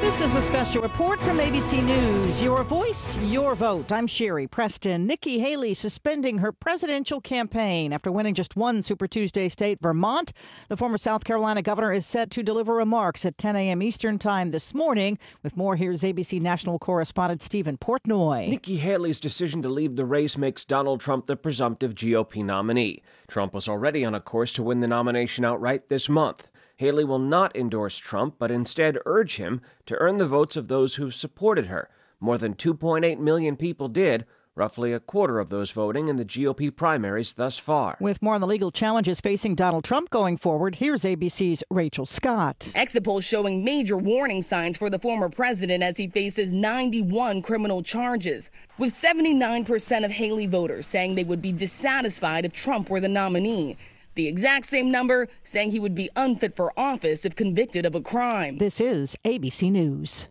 This is a special report from ABC News. Your voice, your vote. I'm Sherry Preston. Nikki Haley suspending her presidential campaign after winning just one Super Tuesday state, Vermont. The former South Carolina governor is set to deliver remarks at 10 a.m. Eastern time this morning. With more, here's ABC national correspondent Stephen Portnoy. Nikki Haley's decision to leave the race makes Donald Trump the presumptive GOP nominee. Trump was already on a course to win the nomination outright this month. Haley will not endorse Trump, but instead urge him to earn the votes of those who supported her. More than 2.8 million people did, roughly a quarter of those voting in the GOP primaries thus far. With more on the legal challenges facing Donald Trump going forward, here's ABC's Rachel Scott. Exit polls showing major warning signs for the former president as he faces 91 criminal charges, with 79% of Haley voters saying they would be dissatisfied if Trump were the nominee. The exact same number saying he would be unfit for office if convicted of a crime. This is ABC News.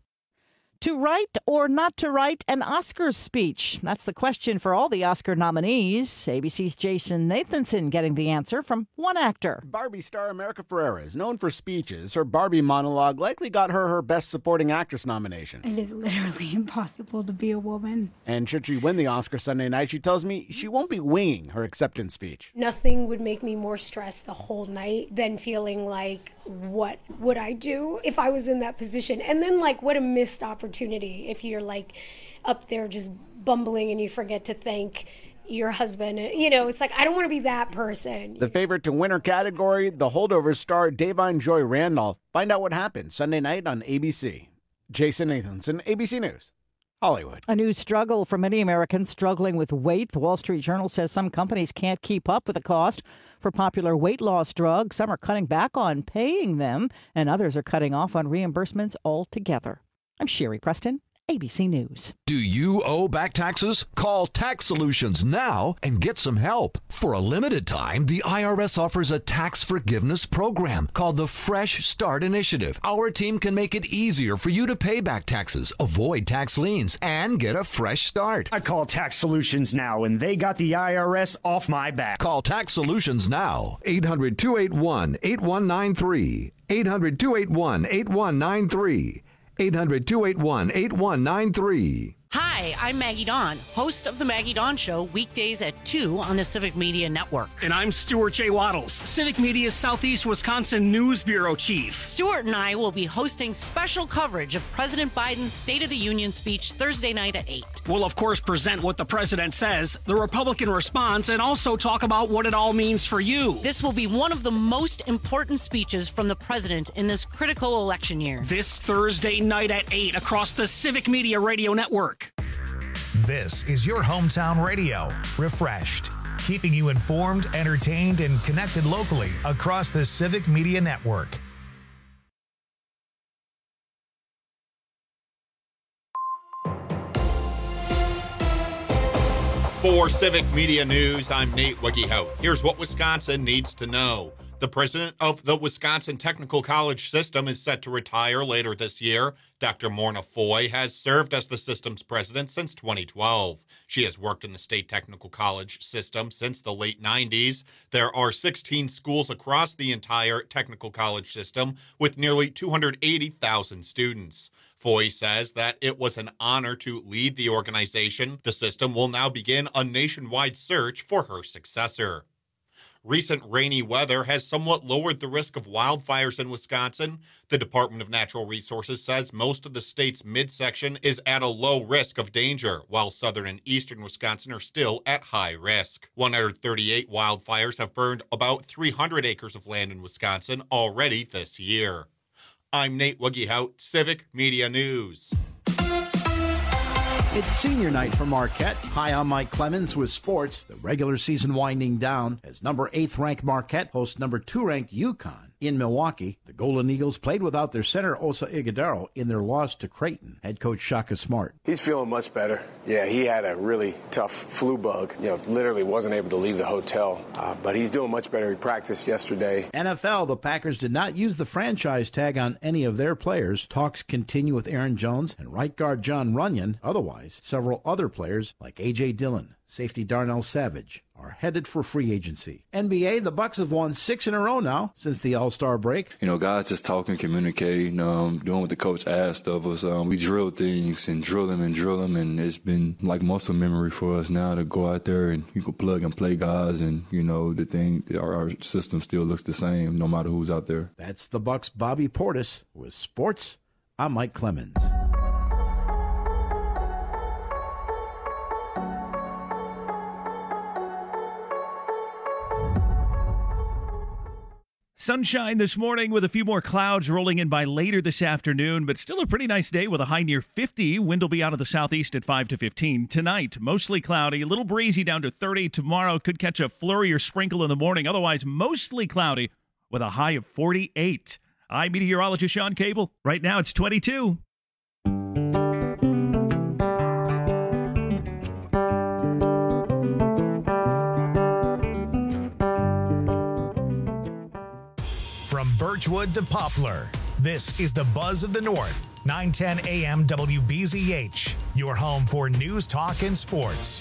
To write or not to write an Oscars speech? That's the question for all the Oscar nominees. ABC's Jason Nathanson getting the answer from one actor. Barbie star America Ferrera is known for speeches. Her Barbie monologue likely got her Best Supporting Actress nomination. It is literally impossible to be a woman. And should she win the Oscar Sunday night, she tells me she won't be winging her acceptance speech. Nothing would make me more stressed the whole night than feeling like, what would I do if I was in that position? And then, like, what a missed opportunity if you're, like, up there just bumbling and you forget to thank your husband. You know, it's like, I don't want to be that person. The favorite to win her category, The Holdovers star Davon Joy Randolph. Find out what happened Sunday night on ABC. Jason Nathanson, ABC News, Hollywood. A new struggle for many Americans struggling with weight. The Wall Street Journal says some companies can't keep up with the cost for popular weight loss drugs. Some are cutting back on paying them, and others are cutting off on reimbursements altogether. I'm Sherry Preston, ABC News. Do you owe back taxes? Call Tax Solutions now and get some help. For a limited time, the IRS offers a tax forgiveness program called the Fresh Start Initiative. Our team can make it easier for you to pay back taxes, avoid tax liens, and get a fresh start. I call Tax Solutions now, and they got the IRS off my back. Call Tax Solutions now. 800-281-8193. 800-281-8193. 800-281-8193. Hi, I'm Maggie Dawn, host of The Maggie Dawn Show, weekdays at 2 on the Civic Media Network. And I'm Stuart J. Waddles, Civic Media's Southeast Wisconsin News Bureau Chief. Stuart and I will be hosting special coverage of President Biden's State of the Union speech Thursday night at 8. We'll, of course, present what the president says, the Republican response, and also talk about what it all means for you. This will be one of the most important speeches from the president in this critical election year. This Thursday night at 8 across the Civic Media Radio Network. This is your hometown radio, Refreshed, keeping you informed, entertained, and connected locally across the Civic Media Network. For Civic Media News, I'm Nate Wiggyhout. Here's what Wisconsin needs to know. The president of the Wisconsin Technical College System is set to retire later this year. Dr. Morna Foy has served as the system's president since 2012. She has worked in the state technical college system since the late 90s. There are 16 schools across the entire technical college system with nearly 280,000 students. Foy says that it was an honor to lead the organization. The system will now begin a nationwide search for her successor. Recent rainy weather has somewhat lowered the risk of wildfires in Wisconsin. The Department of Natural Resources says most of the state's midsection is at a low risk of danger, while southern and eastern Wisconsin are still at high risk. 138 wildfires have burned about 300 acres of land in Wisconsin already this year. I'm Nate Wiggyhout, Civic Media News. It's senior night for Marquette. Hi, I'm Mike Clemens with sports. The regular season winding down as number 8th ranked Marquette hosts number 2 ranked UConn in Milwaukee. The Golden Eagles played without their center Osa Ighodaro in their loss to Creighton. Head coach Shaka Smart. He's feeling much better. Yeah, he had a really tough flu bug. Literally wasn't able to leave the hotel. But he's doing much better. He practiced yesterday. NFL, the Packers did not use the franchise tag on any of their players. Talks continue with Aaron Jones and right guard John Runyon. Otherwise, several other players like A.J. Dillon, safety Darnell Savage, are headed for free agency. NBA, the Bucks have won 6 in a row now since the All-Star break. Guys just talking, communicating, doing what the coach asked of us. We drill things and drill them, and it's been like muscle memory for us now to go out there and you can plug and play guys, and our system still looks the same no matter who's out there. That's the Bucks' Bobby Portis with sports. I'm Mike Clemens. Sunshine this morning with a few more clouds rolling in by later this afternoon, but still a pretty nice day with a high near 50. Wind will be out of the southeast at 5 to 15. Tonight, mostly cloudy, a little breezy down to 30. Tomorrow could catch a flurry or sprinkle in the morning. Otherwise, mostly cloudy with a high of 48. I'm meteorologist Sean Cable. Right now, it's 22. From Birchwood to Poplar, this is the Buzz of the North, 910 AM WBZH, your home for news, talk, and sports.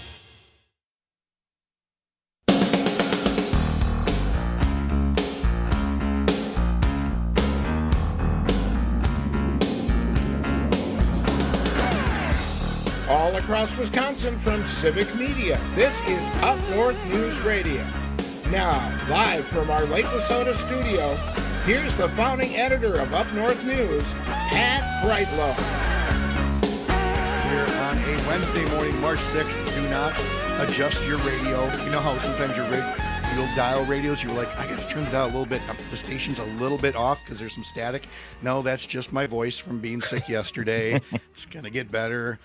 All across Wisconsin from Civic Media, this is Up North News Radio. Now, live from our Lake Wissota studio, here's the founding editor of Up North News, Pat Brightlow. Here on a Wednesday morning, March 6th, do not adjust your radio. You know how sometimes you'll dial radios, you're like, I got to turn it down a little bit. The station's a little bit off because there's some static. No, that's just my voice from being sick yesterday. It's going to get better.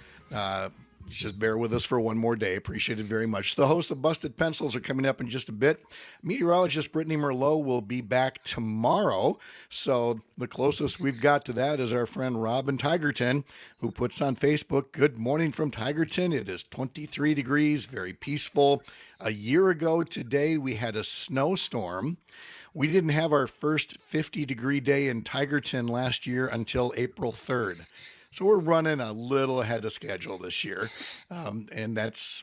Just bear with us for one more day. Appreciate it very much. The hosts of Busted Pencils are coming up in just a bit. Meteorologist Brittany Merlot will be back tomorrow. So the closest we've got to that is our friend Robin Tigerton, who puts on Facebook, "Good morning from Tigerton. It is 23 degrees, very peaceful. A year ago today, we had a snowstorm. We didn't have our first 50-degree day in Tigerton last year until April 3rd. So we're running a little ahead of schedule this year, and that's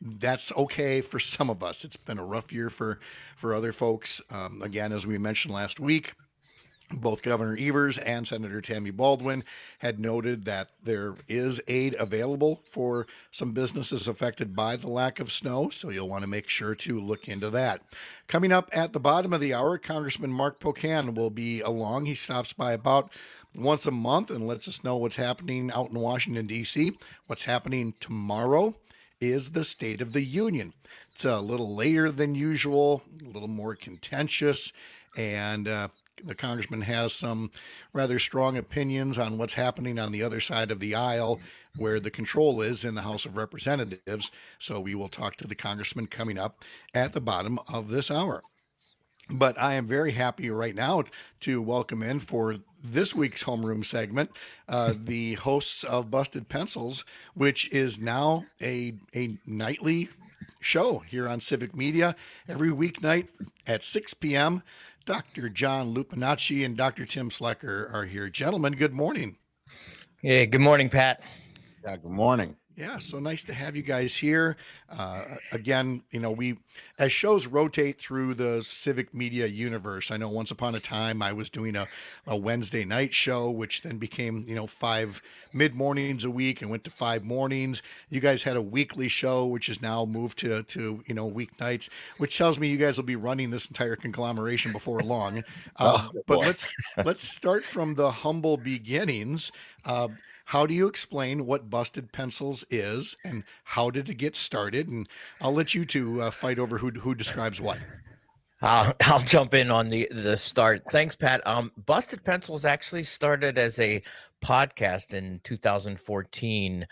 okay for some of us. It's been a rough year for other folks. Again, as we mentioned last week, both Governor Evers and Senator Tammy Baldwin had noted that there is aid available for some businesses affected by the lack of snow, so you'll want to make sure to look into that. Coming up at the bottom of the hour, Congressman Mark Pocan will be along. He stops by about once a month and lets us know what's happening out in Washington, D.C. What's happening tomorrow is the State of the Union. It's a little later than usual, a little more contentious, and the congressman has some rather strong opinions on what's happening on the other side of the aisle where the control is in the House of Representatives. So we will talk to the congressman coming up at the bottom of this hour. But I am very happy right now to welcome in for this week's homeroom segment, the hosts of Busted Pencils, which is now a nightly show here on Civic Media every weeknight at 6 p.m. Dr. John Lupinacci and Dr. Tim Slecker are here. Gentlemen, good morning. Hey, good morning, Pat. Yeah, good morning. Yeah, so nice to have you guys here. Again, we, as shows rotate through the Civic Media universe, I know once upon a time I was doing a Wednesday night show, which then became, 5 mid-mornings a week and went to 5 mornings. You guys had a weekly show, which is now moved to weeknights, which tells me you guys will be running this entire conglomeration before long. But let's start from the humble beginnings. How do you explain what Busted Pencils is, and how did it get started? And I'll let you two fight over who describes what. I'll jump in on the start. Thanks, Pat. Busted Pencils actually started as a podcast in 2014.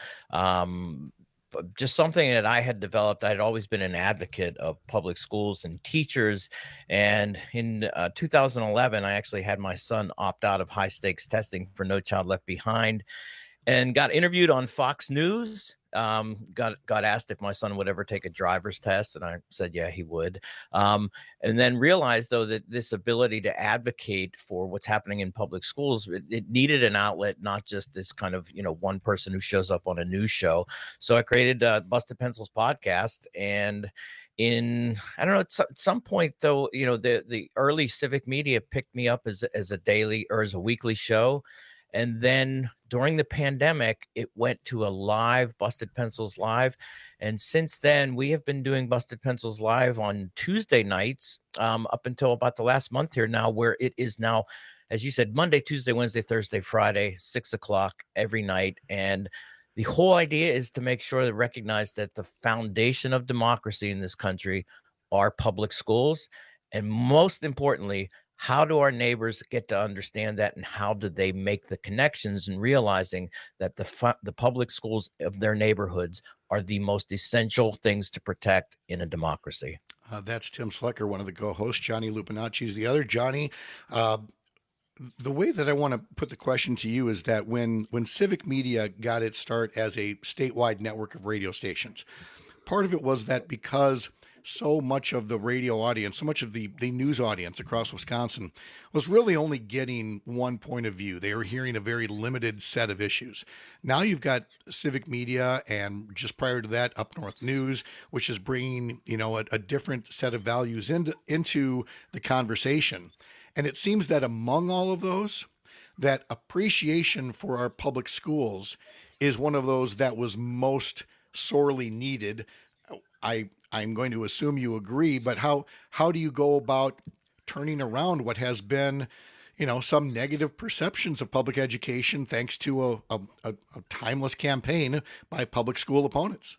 Just something that I had developed. I had always been an advocate of public schools and teachers. And in 2011, I actually had my son opt out of high stakes testing for No Child Left Behind, and got interviewed on Fox News. Got asked if my son would ever take a driver's test, and I said, yeah, he would. And then realized, though, that this ability to advocate for what's happening in public schools, it needed an outlet, not just this kind of, one person who shows up on a news show. So I created Busted Pencils podcast, and I don't know, at some point though, the early civic media picked me up as a daily or as a weekly show. And then during the pandemic, it went to a live Busted Pencils Live. And since then, we have been doing Busted Pencils Live on Tuesday nights up until about the last month here now, where it is now, as you said, Monday, Tuesday, Wednesday, Thursday, Friday, 6 o'clock every night. And the whole idea is to make sure to recognize that the foundation of democracy in this country are public schools. And most importantly, how do our neighbors get to understand that, and how do they make the connections and realizing that the public schools of their neighborhoods are the most essential things to protect in a democracy? That's Tim Slecker, one of the co-hosts. Johnny Lupinacci is the other. Johnny, the way that I want to put the question to you is that when Civic Media got its start as a statewide network of radio stations, part of it was that because so much of the radio audience, so much of the news audience across Wisconsin was really only getting one point of view. They were hearing a very limited set of issues. Now you've got Civic Media, and just prior to that, Up North News, which is bringing, a different set of values into the conversation. And it seems that among all of those, that appreciation for our public schools is one of those that was most sorely needed. I'm going to assume you agree, but how do you go about turning around what has been, some negative perceptions of public education thanks to a timeless campaign by public school opponents?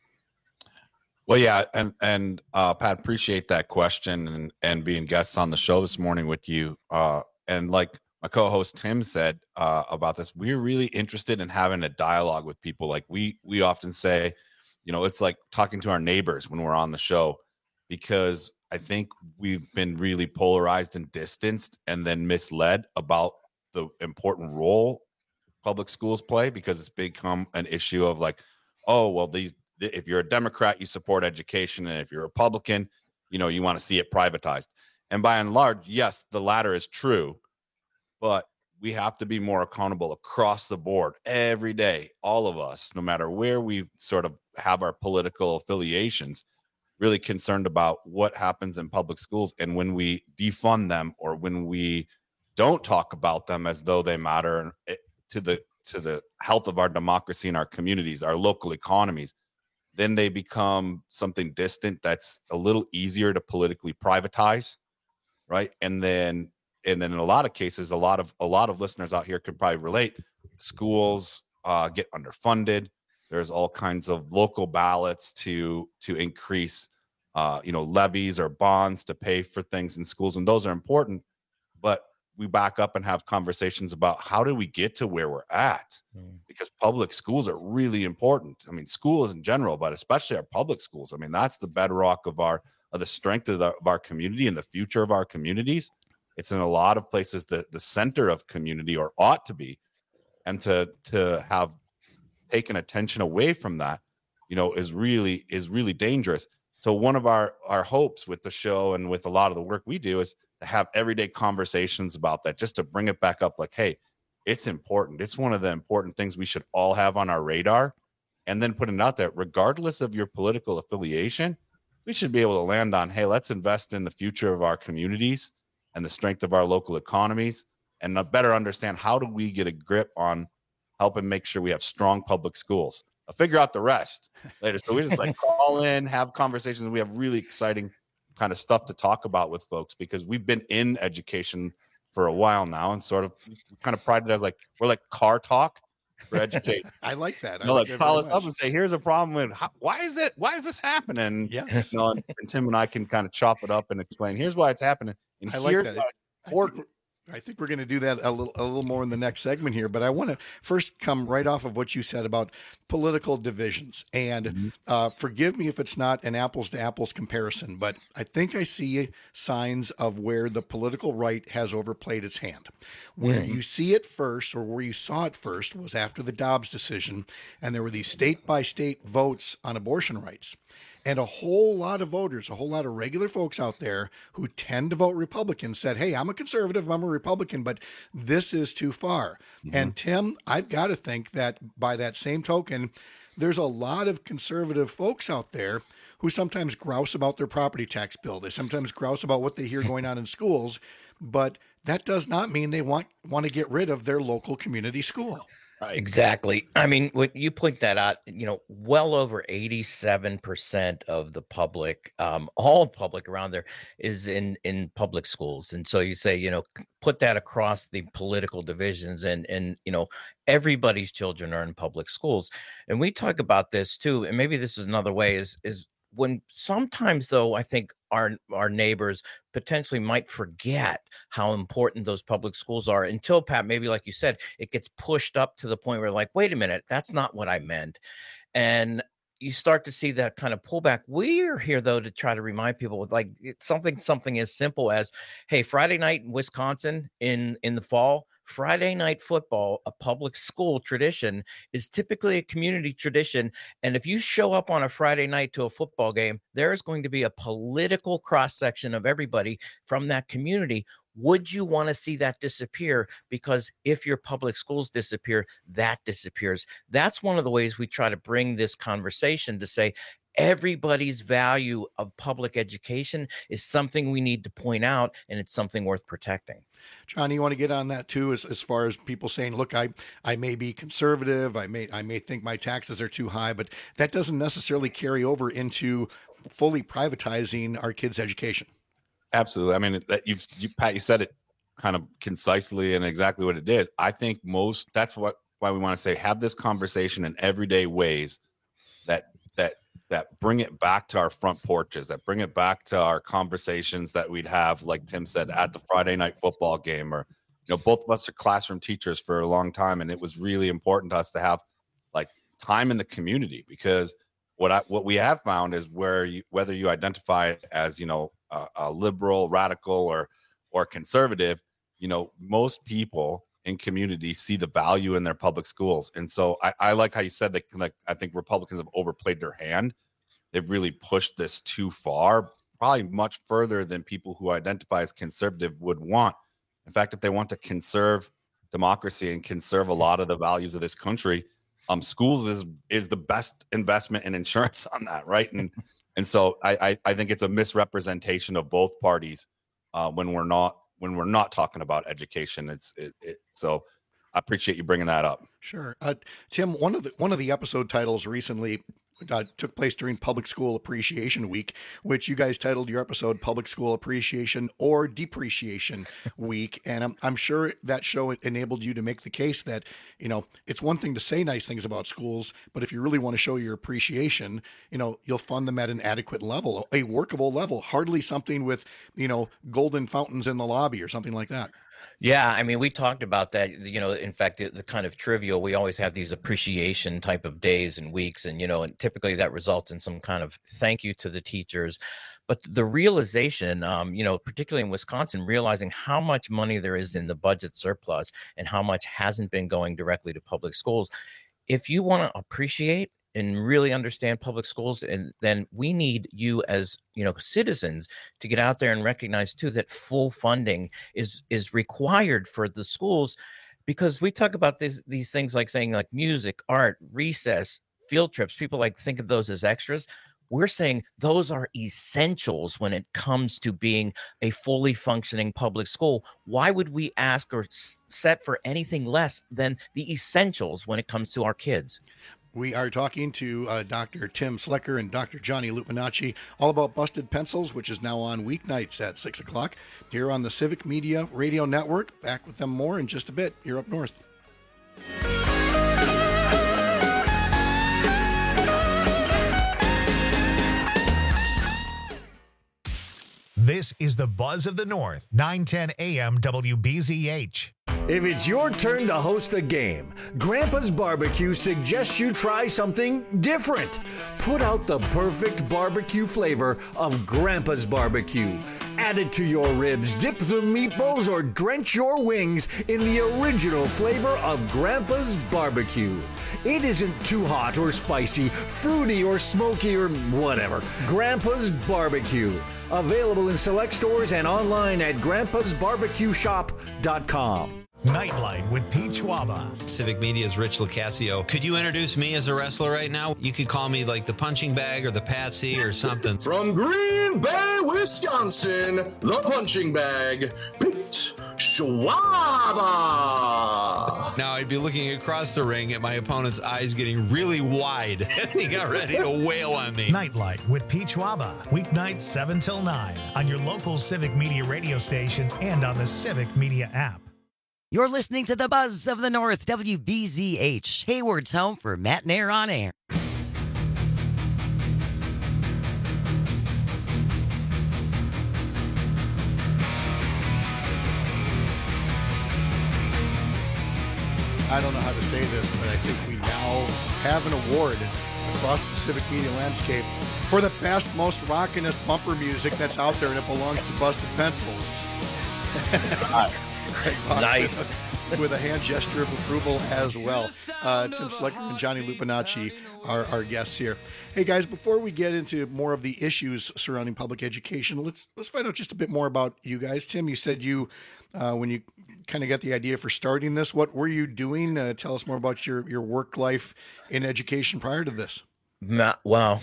Well, yeah, and Pat, appreciate that question and being guests on the show this morning with you. And like my co-host Tim said about this, we're really interested in having a dialogue with people. Like we often say, it's like talking to our neighbors when we're on the show, because I think we've been really polarized and distanced and then misled about the important role public schools play, because it's become an issue of like, oh, well, if you're a Democrat, you support education, and if you're a Republican, you want to see it privatized. And by and large, yes, the latter is true, but we have to be more accountable across the board every day. All of us, no matter where we sort of have our political affiliations, really concerned about what happens in public schools. And when we defund them, or when we don't talk about them as though they matter to the health of our democracy and our communities, our local economies, then they become something distant that's a little easier to politically privatize, right? And then in a lot of cases, a lot of listeners out here can probably relate. Schools get underfunded. There's all kinds of local ballots to increase, levies or bonds to pay for things in schools, and those are important. But we back up and have conversations about how do we get to where we're at, because public schools are really important. I mean, schools in general, but especially our public schools. I mean, that's the bedrock of the strength of our community and the future of our communities. It's in a lot of places the center of community, or ought to be, and to have taken attention away from that, is really dangerous. So one of our hopes with the show and with a lot of the work we do is to have everyday conversations about that, just to bring it back up. Like, hey, it's important. It's one of the important things we should all have on our radar, and then putting it out there, regardless of your political affiliation, we should be able to land on, hey, let's invest in the future of our communities and the strength of our local economies, and better understand how do we get a grip on helping make sure we have strong public schools. I'll figure out the rest later. So we just call in, have conversations. We have really exciting kind of stuff to talk about with folks, because we've been in education for a while now, and sort of kind of pride it as we're like car talk for education. I like that. Call us up and say, here's a problem with why is this happening? Yes. And Tim and I can kind of chop it up and explain, here's why it's happening. And I like that. I think we're going to do that a little more in the next segment here, but I want to first come right off of what you said about political divisions. And forgive me if it's not an apples to apples comparison, but I think I see signs of where the political right has overplayed its hand. Where you see it first, or where you saw it first, was after the Dobbs decision, and there were these state by state votes on abortion rights. And a whole lot of voters, a whole lot of regular folks out there who tend to vote Republican said, hey, I'm a conservative, I'm a Republican, but this is too far. And Tim, I've got to think that by that same token, there's a lot of conservative folks out there who sometimes grouse about their property tax bill. They sometimes grouse about what they hear going on in schools, but that does not mean they want to get rid of their local community school. Exactly. I mean, when you point that out, well over 87% of the public, all public around there is in public schools. And so you say, put that across the political divisions and everybody's children are in public schools. And we talk about this too. And maybe this is another way is when sometimes, though, I think our neighbors potentially might forget how important those public schools are until, Pat, maybe like you said, it gets pushed up to the point where like, wait a minute, that's not what I meant. And you start to see that kind of pullback. We're here, though, to try to remind people with like something as simple as, hey, Friday night in Wisconsin in the fall, Friday night football, a public school tradition, is typically a community tradition. And if you show up on a Friday night to a football game, there is going to be a political cross-section of everybody from that community. Would you want to see that disappear? Because if your public schools disappear, that disappears. That's one of the ways we try to bring this conversation to say, everybody's value of public education is something we need to point out, and it's something worth protecting. Johnny, you want to get on that too, as far as people saying, look, I may be conservative, I may think my taxes are too high, but that doesn't necessarily carry over into fully privatizing our kids' education. Absolutely. I mean, Pat, you said it kind of concisely and exactly what it is. I think that's why we want to say, have this conversation in everyday ways that bring it back to our front porches, that bring it back to our conversations that we'd have, like Tim said, at the Friday night football game. Or, both of us are classroom teachers for a long time, and it was really important to us to have like time in the community, because what we have found is whether you identify as a liberal, radical, or conservative, most people in community see the value in their public schools. And so I like how you said that, like, I think Republicans have overplayed their hand. They've really pushed this too far, probably much further than people who identify as conservative would want. In fact, if they want to conserve democracy and conserve a lot of the values of this country, schools is the best investment and insurance on that, right? And so I think it's a misrepresentation of both parties when we're not talking about education. So I appreciate you bringing that up. Sure. Tim, one of the episode titles recently took place during Public School Appreciation Week, which you guys titled your episode Public School Appreciation or Depreciation Week. And I'm sure that show enabled you to make the case that, it's one thing to say nice things about schools, but if you really want to show your appreciation, you'll fund them at an adequate level, a workable level, hardly something with, golden fountains in the lobby or something like that. Yeah, I mean, we talked about that, in fact, the kind of trivial, we always have these appreciation type of days and weeks, and, and typically that results in some kind of thank you to the teachers. But the realization, particularly in Wisconsin, realizing how much money there is in the budget surplus and how much hasn't been going directly to public schools. If you want to appreciate and really understand public schools, and then we need you as citizens to get out there and recognize too that full funding is required for the schools, because we talk about these things like saying like music, art, recess, field trips. People like think of those as extras. We're saying those are essentials when it comes to being a fully functioning public school. Why would we ask or set for anything less than the essentials when it comes to our kids? We are talking to Dr. Tim Slecker and Dr. Johnny Lupinacci all about Busted Pencils, which is now on weeknights at 6 o'clock here on the Civic Media Radio Network. Back with them more in just a bit. You're up north. This is the Buzz of the North, 910 AM WBZH. If it's your turn to host a game, Grandpa's Barbecue suggests you try something different. Put out the perfect barbecue flavor of Grandpa's Barbecue. Add it to your ribs, dip the meatballs, or drench your wings in the original flavor of Grandpa's Barbecue. It isn't too hot or spicy, fruity or smoky or whatever. Grandpa's Barbecue. Available in select stores and online at grandpasbarbecueshop.com. Nightlight with Pete Schwaba. Civic Media's Rich Lucasio. Could you introduce me as a wrestler right now? You could call me like the punching bag or the Patsy or something. From Green Bay, Wisconsin, the punching bag, Pete Schwaba. Now I'd be looking across the ring at my opponent's eyes getting really wide as he got ready to wail on me. Nightlight with Pete Schwaba. Weeknights 7 till 9 on your local Civic Media radio station and on the Civic Media app. You're listening to the Buzz of the North, WBZH, Hayward's home for Matt and Air on Air. I don't know how to say this, but I think we now have an award across the Civic Media landscape for the best, most rockinest bumper music that's out there, and it belongs to Busted Pencils. Nice. With a hand gesture of approval as well. Tim Slicker and Johnny Lupinacci are our guests here. Hey guys, before we get into more of the issues surrounding public education, let's find out just a bit more about you guys. Tim, you said you when you kind of got the idea for starting this, what were you doing? Tell us more about your work life in education prior to this. Well,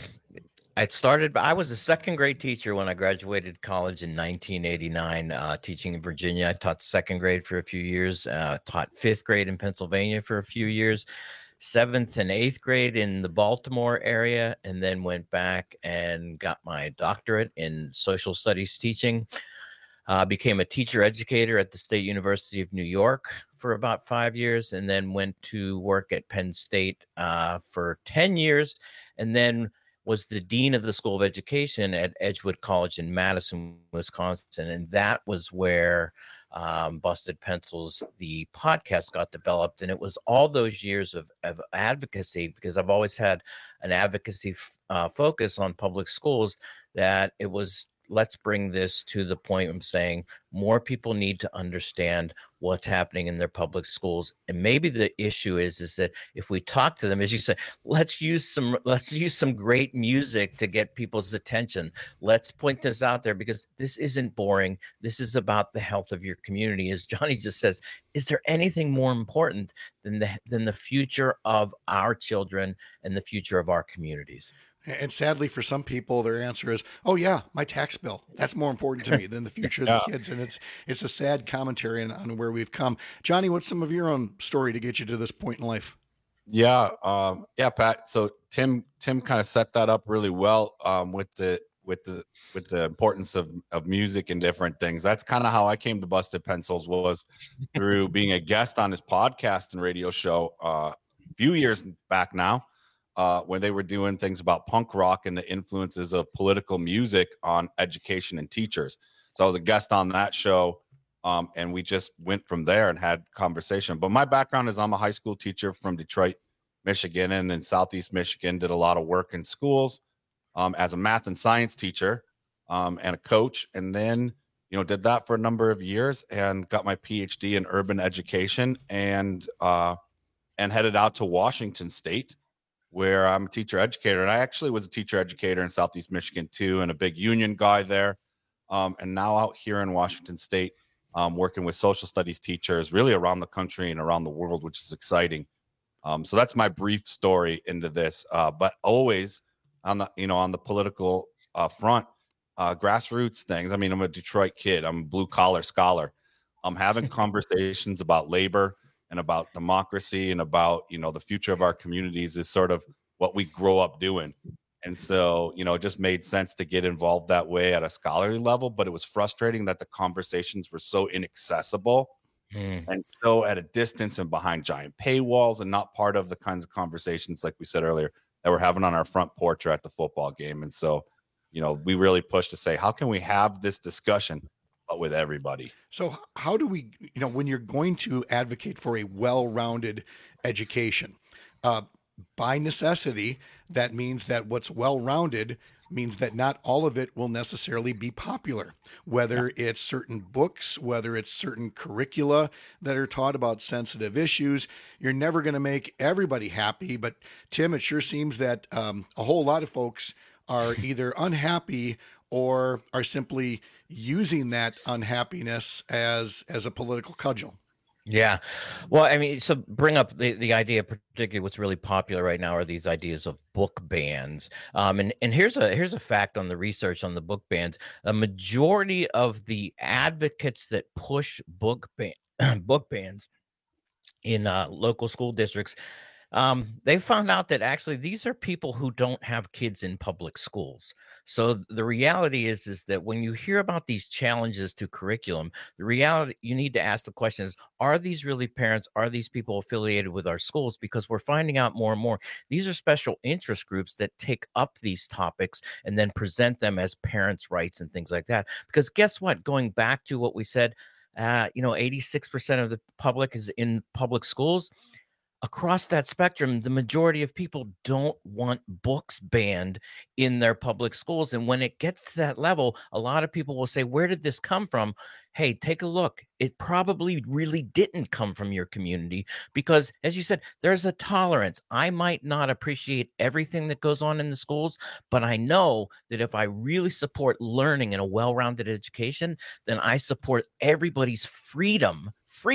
I was a second grade teacher when I graduated college in 1989, teaching in Virginia. I taught second grade for a few years, taught fifth grade in Pennsylvania for a few years, seventh and eighth grade in the Baltimore area, and then went back and got my doctorate in social studies teaching. Became a teacher educator at the State University of New York for about 5 years, and then went to work at Penn State for 10 years, and then was the dean of the School of Education at Edgewood College in Madison, Wisconsin. And that was where Busted Pencils, the podcast, got developed. And it was all those years of advocacy, because I've always had an advocacy focus on public schools, that it was, let's bring this to the point of saying more people need to understand what's happening in their public schools. And maybe the issue is that if we talk to them, as you say, let's use some great music to get people's attention. Let's point this out there, because this isn't boring. This is about the health of your community. As Johnny just says, is there anything more important than the future of our children and the future of our communities? And sadly, for some people, their answer is, "Oh yeah, my tax bill. That's more important to me than the future of the kids." And it's a sad commentary on where we've come. Johnny, what's some of your own story to get you to this point in life? Yeah, Pat. So Tim kind of set that up really well with the importance of music and different things. That's kind of how I came to Busted Pencils, was through being a guest on his podcast and radio show a few years back now. When they were doing things about punk rock and the influences of political music on education and teachers. So I was a guest on that show, and we just went from there and had conversation. But my background is I'm a high school teacher from Detroit, Michigan, and in Southeast Michigan, did a lot of work in schools as a math and science teacher and a coach. And then, did that for a number of years and got my PhD in urban education and headed out to Washington State, where I'm a teacher educator. And I actually was a teacher educator in Southeast Michigan too, and a big union guy there. And now out here in Washington State, working with social studies teachers really around the country and around the world, which is exciting. So that's my brief story into this, but always on the political front, grassroots things. I mean, I'm a Detroit kid. I'm a blue collar scholar. I'm having conversations about labor and about democracy and about, the future of our communities is sort of what we grow up doing. And so, it just made sense to get involved that way at a scholarly level, but it was frustrating that the conversations were so inaccessible and so at a distance and behind giant paywalls and not part of the kinds of conversations, like we said earlier, that we're having on our front porch or at the football game. And so, we really pushed to say, how can we have this discussion but with everybody? So how do we, when you're going to advocate for a well-rounded education, by necessity, that means that what's well-rounded means that not all of it will necessarily be popular, whether it's certain books, whether it's certain curricula that are taught about sensitive issues. You're never going to make everybody happy, but Tim, it sure seems that a whole lot of folks are either unhappy or are simply using that unhappiness as a political cudgel. Yeah. Well, I mean, so bring up the idea, particularly what's really popular right now are these ideas of book bans. And here's a fact on the research on the book bans. A majority of the advocates that push book bans in local school districts, they found out that actually these are people who don't have kids in public schools. So the reality is that when you hear about these challenges to curriculum, the reality you need to ask the question is, are these really parents? Are these people affiliated with our schools? Because we're finding out more and more these are special interest groups that take up these topics and then present them as parents' rights and things like that. Because guess what? Going back to what we said, 86% of the public is in public schools. Across that spectrum, the majority of people don't want books banned in their public schools. And when it gets to that level, a lot of people will say, where did this come from? Hey, take a look. It probably really didn't come from your community because, as you said, there's a tolerance. I might not appreciate everything that goes on in the schools, but I know that if I really support learning and a well-rounded education, then I support everybody's freedom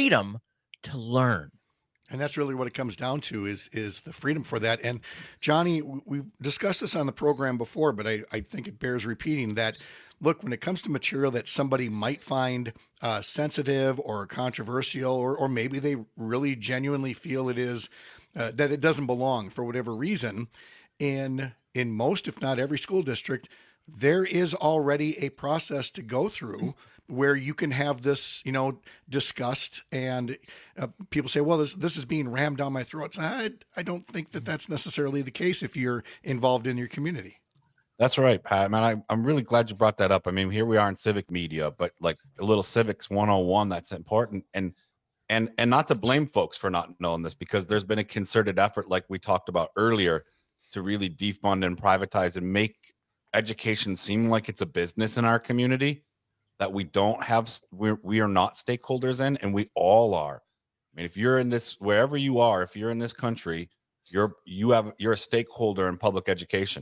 to learn. And that's really what it comes down to is the freedom for that. And Johnny, we've discussed this on the program before, but I think it bears repeating that, look, when it comes to material that somebody might find sensitive or controversial, or maybe they really genuinely feel it is, that it doesn't belong for whatever reason, in most, if not every school district, there is already a process to go through where you can have this, discussed, and people say, well, this is being rammed down my throat. I don't think that that's necessarily the case if you're involved in your community. That's right, Pat. Man, I'm really glad you brought that up. I mean, here we are in civic media, but like a little civics 101, that's important. And not to blame folks for not knowing this, because there's been a concerted effort, like we talked about earlier, to really defund and privatize and make education seem like it's a business in our community that we don't have, we are not stakeholders in, and we all are. I mean, if you're in this, wherever you are, if you're in this country, you're a stakeholder in public education.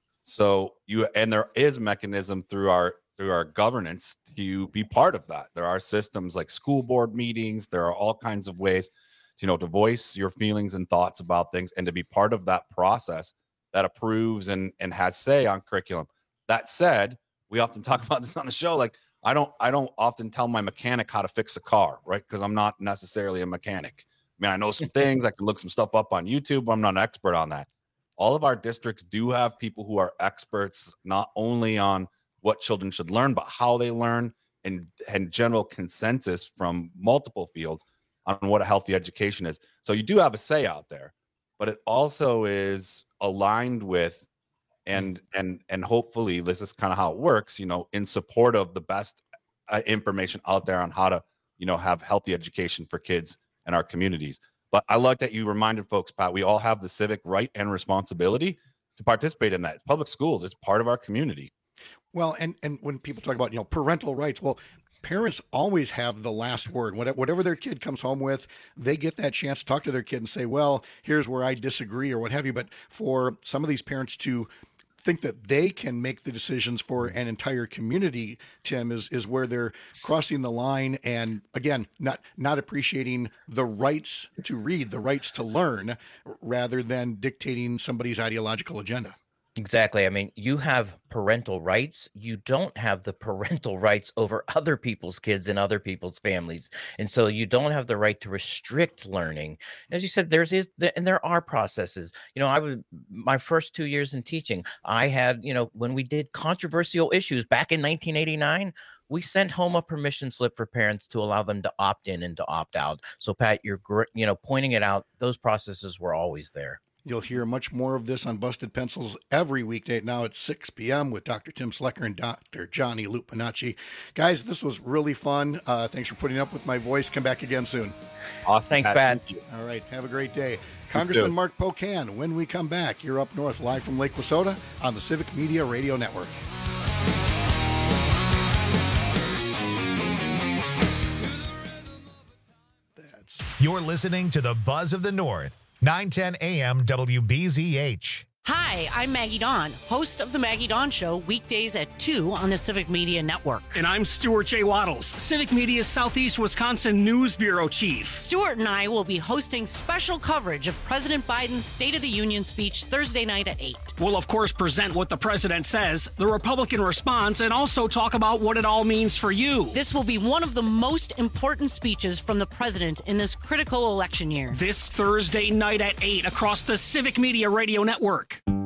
So and there is mechanism through our governance to be part of that. There are systems like school board meetings. There are all kinds of ways to voice your feelings and thoughts about things and to be part of that process that approves and has say on curriculum. That said, we often talk about this on the show, like, I don't often tell my mechanic how to fix a car, right? Because I'm not necessarily a mechanic. I mean, I know some things, I can look some stuff up on YouTube, but I'm not an expert on that. All of our districts do have people who are experts, not only on what children should learn, but how they learn, and general consensus from multiple fields on what a healthy education is. So you do have a say out there, but it also is aligned with and hopefully this is kind of how it works, in support of the best information out there on how to, have healthy education for kids in our communities. But I like that you reminded folks, Pat, we all have the civic right and responsibility to participate in that. It's public schools. It's part of our community. Well, and when people talk about, parental rights, well, parents always have the last word. Whatever their kid comes home with, they get that chance to talk to their kid and say, well, here's where I disagree or what have you. But for some of these parents to think that they can make the decisions for an entire community, Tim, is where they're crossing the line. And again, not appreciating the rights to read, the rights to learn, rather than dictating somebody's ideological agenda. Exactly. I mean, you have parental rights. You don't have the parental rights over other people's kids and other people's families. And so you don't have the right to restrict learning. As you said, there are processes. My first 2 years in teaching, I had, when we did controversial issues back in 1989, we sent home a permission slip for parents to allow them to opt in and to opt out. So Pat, you're pointing it out. Those processes were always there. You'll hear much more of this on Busted Pencils every weekday now at 6 p.m. with Dr. Tim Slecker and Dr. Johnny Lupinacci. Guys, this was really fun. Thanks for putting up with my voice. Come back again soon. Awesome. Thanks, Pat. All right. Have a great day. Congressman Mark Pocan, when we come back, you're up north live from Lake Wissota on the Civic Media Radio Network. You're listening to the Buzz of the North. 910 AM WBZH. Hi, I'm Maggie Dawn, host of The Maggie Dawn Show, weekdays at 2 on the Civic Media Network. And I'm Stuart J. Waddles, Civic Media's Southeast Wisconsin News Bureau Chief. Stuart and I will be hosting special coverage of President Biden's State of the Union speech Thursday night at 8. We'll, of course, present what the president says, the Republican response, and also talk about what it all means for you. This will be one of the most important speeches from the president in this critical election year. This Thursday night at 8 across the Civic Media Radio Network.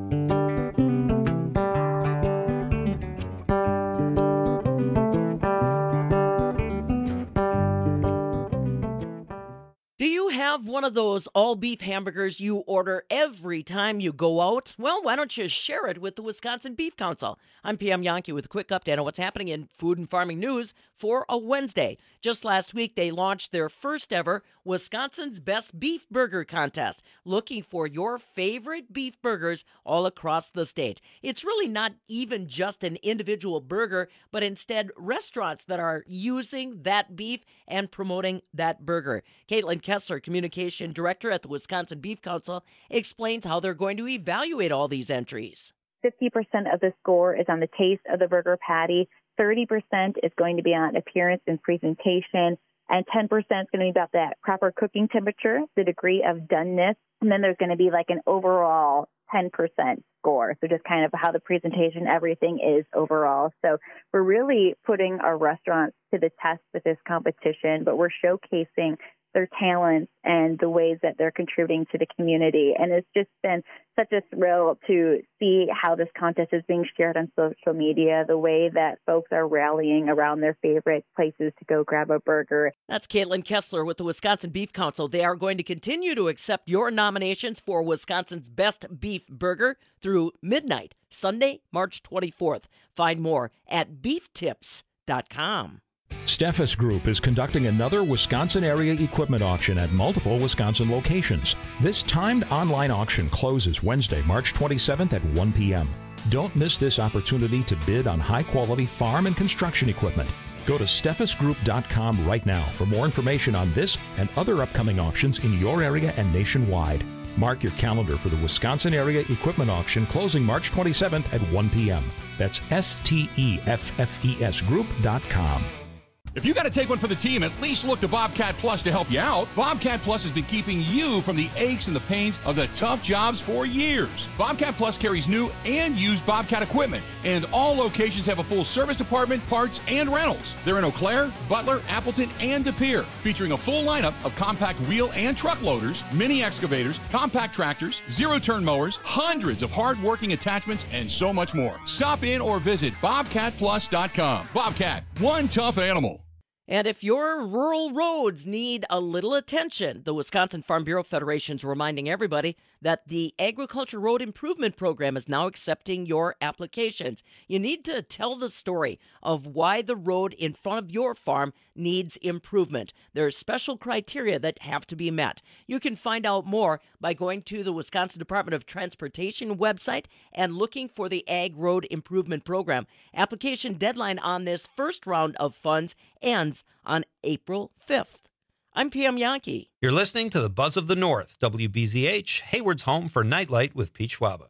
Do you have one of those all-beef hamburgers you order every time you go out? Well, why don't you share it with the Wisconsin Beef Council? I'm PM Yankee with a quick update on what's happening in food and farming news for a Wednesday. Just last week, they launched their first ever Wisconsin's Best Beef Burger Contest, looking for your favorite beef burgers all across the state. It's really not even just an individual burger, but instead restaurants that are using that beef and promoting that burger. Caitlin Kessler, Communication Director at the Wisconsin Beef Council, explains how they're going to evaluate all these entries. 50% of the score is on the taste of the burger patty, 30% is going to be on appearance and presentation, and 10% is going to be about that proper cooking temperature, the degree of doneness, and then there's going to be like an overall 10% score. So just kind of how the presentation, everything is overall. So we're really putting our restaurants to the test with this competition, but we're showcasing their talents and the ways that they're contributing to the community. And it's just been such a thrill to see how this contest is being shared on social media, the way that folks are rallying around their favorite places to go grab a burger. That's Caitlin Kessler with the Wisconsin Beef Council. They are going to continue to accept your nominations for Wisconsin's Best Beef Burger through midnight, Sunday, March 24th. Find more at beeftips.com. Steffes Group is conducting another Wisconsin area equipment auction at multiple Wisconsin locations. This timed online auction closes Wednesday, March 27th at 1 p.m. Don't miss this opportunity to bid on high-quality farm and construction equipment. Go to steffesgroup.com right now for more information on this and other upcoming auctions in your area and nationwide. Mark your calendar for the Wisconsin Area Equipment Auction closing March 27th at 1 p.m. That's steffesgroup.com. If you got to take one for the team, at least look to Bobcat Plus to help you out. Bobcat Plus has been keeping you from the aches and the pains of the tough jobs for years. Bobcat Plus carries new and used Bobcat equipment, and all locations have a full service department, parts, and rentals. They're in Eau Claire, Butler, Appleton, and De Pere, featuring a full lineup of compact wheel and truck loaders, mini excavators, compact tractors, zero-turn mowers, hundreds of hard-working attachments, and so much more. Stop in or visit BobcatPlus.com. Bobcat, one tough animal. And if your rural roads need a little attention, the Wisconsin Farm Bureau Federation is reminding everybody that the Agriculture Road Improvement Program is now accepting your applications. You need to tell the story of why the road in front of your farm needs improvement. There are special criteria that have to be met. You can find out more by going to the Wisconsin Department of Transportation website and looking for the Ag Road Improvement Program. Application deadline on this first round of funds ends on April 5th. I'm PM Yankee. You're listening to the Buzz of the North, WBZH, Hayward's home for Nightlight with Pete Schwaba.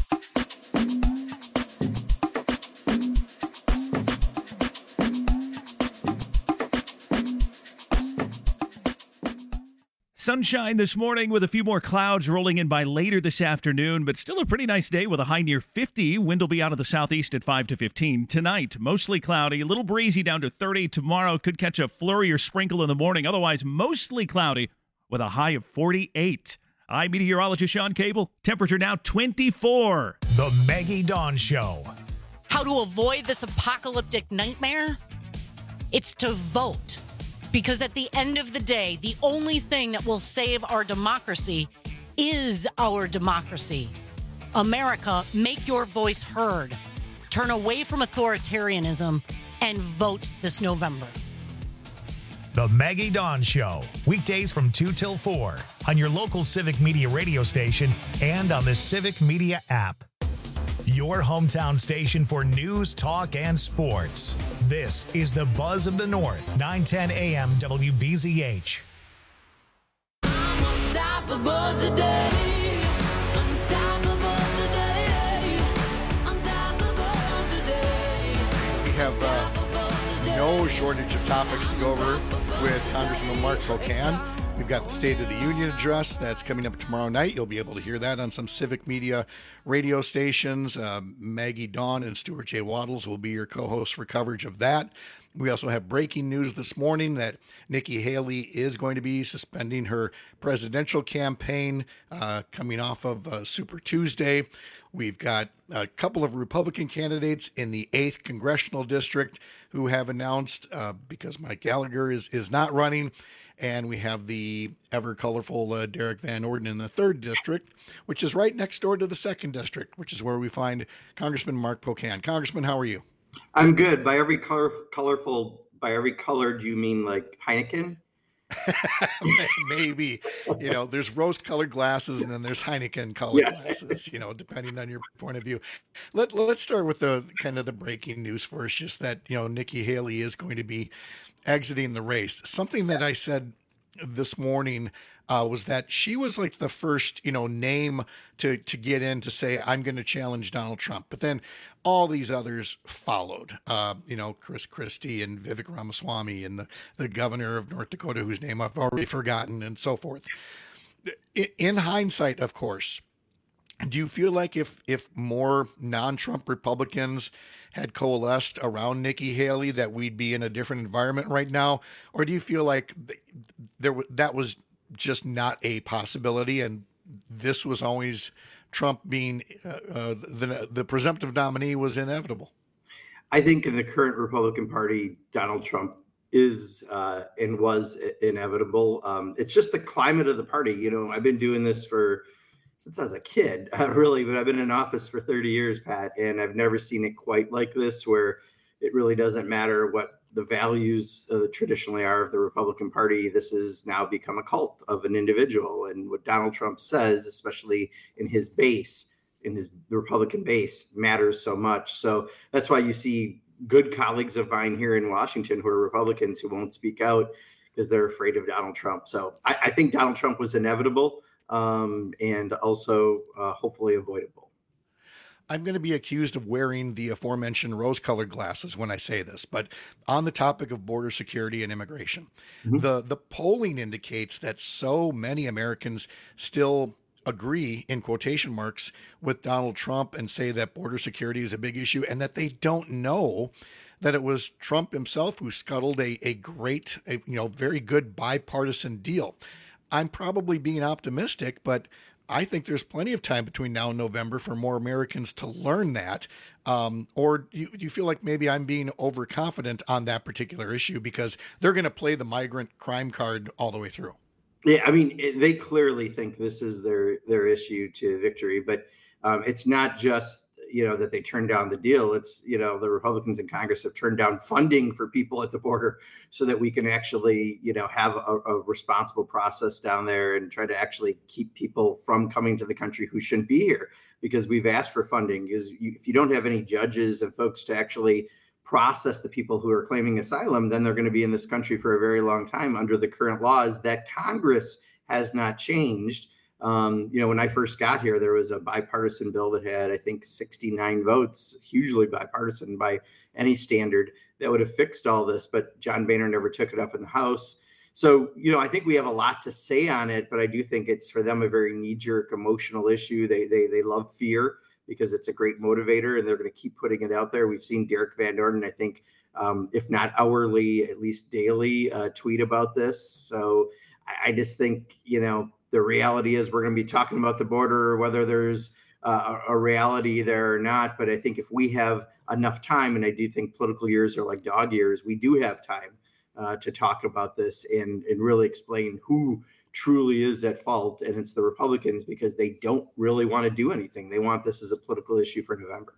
Sunshine this morning with a few more clouds rolling in by later this afternoon, but still a pretty nice day with a high near 50. Wind will be out of the southeast at 5 to 15. Tonight, mostly cloudy, a little breezy down to 30. Tomorrow could catch a flurry or sprinkle in the morning. Otherwise, mostly cloudy with a high of 48. I'm meteorologist Sean Cable. Temperature now 24. The Maggie Dawn Show. How to avoid this apocalyptic nightmare? It's to vote. Because at the end of the day, the only thing that will save our democracy is our democracy. America, make your voice heard. Turn away from authoritarianism and vote this November. The Maggie Dawn Show. Weekdays from 2 till 4 on your local Civic Media radio station and on the Civic Media app. Your hometown station for news, talk, and sports. This is the Buzz of the North, 910 AM WBZH. I'm unstoppable today. Unstoppable today. no shortage of topics to go over with Congressman Mark Pocan. We've got the State of the Union address that's coming up tomorrow night. You'll be able to hear that on some Civic Media radio stations. Maggie Dawn and Stuart J. Waddles will be your co-hosts for coverage of that. We also have breaking news this morning that Nikki Haley is going to be suspending her presidential campaign coming off of Super Tuesday. We've got a couple of Republican candidates in the 8th Congressional District who have announced, because Mike Gallagher is not running, and we have the ever colorful Derek Van Orden in the 3rd District, which is right next door to the 2nd District, which is where we find Congressman Mark Pocan. Congressman, how are you? I'm good. By every color, do you mean like Heineken? Maybe. There's rose-colored glasses and then there's Heineken-colored glasses, depending on your point of view. Let's start with the kind of the breaking news first, just that, Nikki Haley is going to be exiting the race. Something that I said this morning was that she was like the first, name to get in to say, I'm going to challenge Donald Trump. But then all these others followed, Chris Christie and Vivek Ramaswamy and the governor of North Dakota, whose name I've already forgotten, and so forth. In hindsight, of course, do you feel like if more non-Trump Republicans had coalesced around Nikki Haley that we'd be in a different environment right now? Or do you feel like that was just not a possibility and this was always Trump being the presumptive nominee was inevitable? I think in the current Republican Party, Donald Trump is and was inevitable. It's just the climate of the party. I've been doing this since I was a kid, really, but I've been in office for 30 years, Pat, and I've never seen it quite like this, where it really doesn't matter what the values traditionally are of the Republican Party. This has now become a cult of an individual, and what Donald Trump says, especially in his base, the Republican base, matters so much. So that's why you see good colleagues of mine here in Washington who are Republicans who won't speak out because they're afraid of Donald Trump. So I think Donald Trump was inevitable. And also hopefully avoidable. I'm going to be accused of wearing the aforementioned rose-colored glasses when I say this, but on the topic of border security and immigration, the polling indicates that so many Americans still agree, in quotation marks, with Donald Trump and say that border security is a big issue and that they don't know that it was Trump himself who scuttled a great, very good bipartisan deal. I'm probably being optimistic, but I think there's plenty of time between now and November for more Americans to learn that. Or do you feel like maybe I'm being overconfident on that particular issue because they're going to play the migrant crime card all the way through? Yeah, I mean, they clearly think this is their issue to victory, but it's not just that they turned down the deal. It's, the Republicans in Congress have turned down funding for people at the border so that we can actually, have a responsible process down there and try to actually keep people from coming to the country who shouldn't be here, because we've asked for funding. If you don't have any judges and folks to actually process the people who are claiming asylum, then they're going to be in this country for a very long time under the current laws that Congress has not changed. When I first got here, there was a bipartisan bill that had, I think, 69 votes, hugely bipartisan by any standard, that would have fixed all this. But John Boehner never took it up in the House. So, I think we have a lot to say on it, but I do think it's for them a very knee-jerk emotional issue. They love fear because it's a great motivator, and they're going to keep putting it out there. We've seen Derek Van Orden, I think, if not hourly, at least daily, tweet about this. So I just think, the reality is we're going to be talking about the border, whether there's a reality there or not. But I think if we have enough time, and I do think political years are like dog years, we do have time to talk about this and really explain who truly is at fault. And it's the Republicans, because they don't really want to do anything. They want this as a political issue for November.